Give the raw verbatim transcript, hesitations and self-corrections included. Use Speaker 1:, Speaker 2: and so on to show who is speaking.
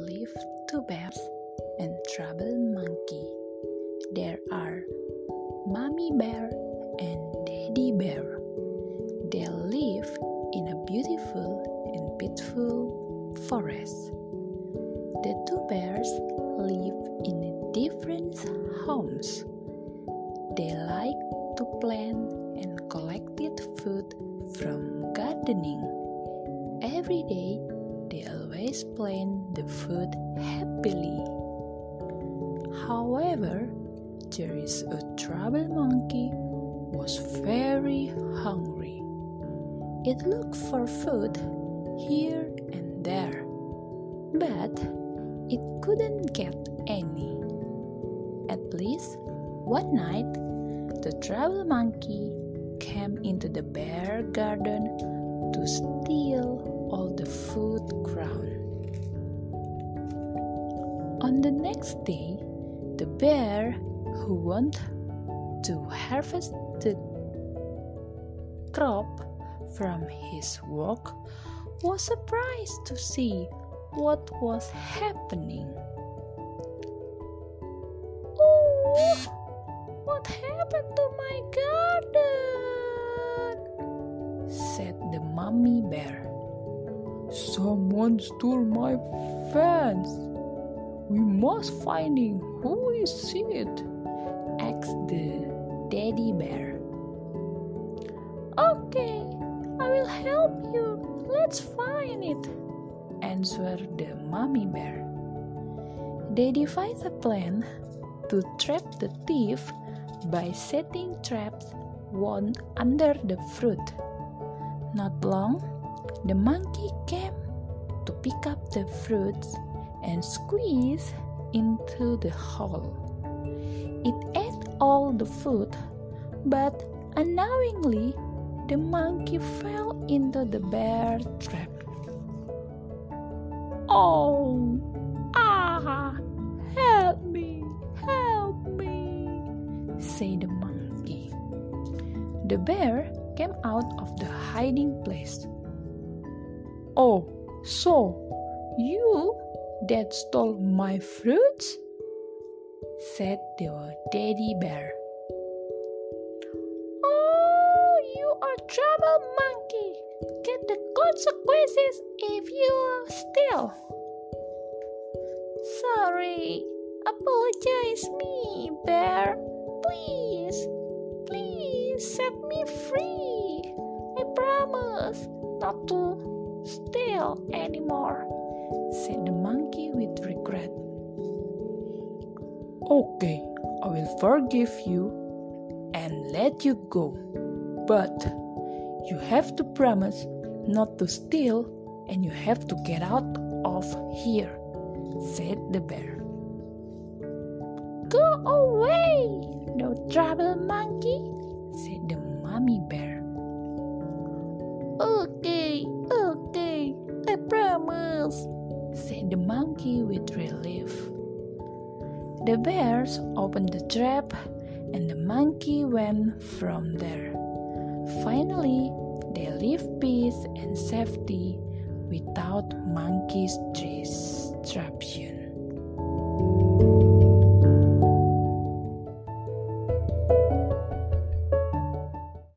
Speaker 1: live two bears and trouble monkey. There are mommy bear and daddy bear. They live in a beautiful and peaceful forest. The two bears live in different homes. They like to plant and collect food from gardening. Every day, they always plant the food happily. However, there is a trouble monkey who was very hungry. It looked for food here and there, but it couldn't get any. At least one night, the trouble monkey came into the bear garden to steal all the food ground. On the next day, the bear who wanted to harvest the crop from his work was surprised to see what was happening. Oh, what happened to my garden? Said the mommy bear. Someone stole my fence. We must find him. Who is it? Asked the daddy bear. Okay, I will help you. Let's find it, answered the mommy bear. They devised a plan to trap the thief by setting traps one under the fruit. Not long, the monkey came to pick up the fruits and squeeze into the hole. It ate all the food, but unknowingly, the monkey fell into the bear trap. Oh, ah, help me, help me, said the monkey. The bear came out of the hiding place. Oh, so you that stole my fruits? Said the daddy bear. Oh, you are trouble monkey. Get the consequences if you steal. Sorry, apologize me, bear. Please, please set me free. I promise not to steal anymore, said the monkey with regret. Okay, I will forgive you and let you go. But you have to promise not to steal and you have to get out of here, said the bear. Go away, no trouble monkey, said the mommy bear. Okay, okay, I promise, said the monkey with relief. The bears opened the trap and the monkey went from there. Finally, they lived peace and safety without monkey's disruption.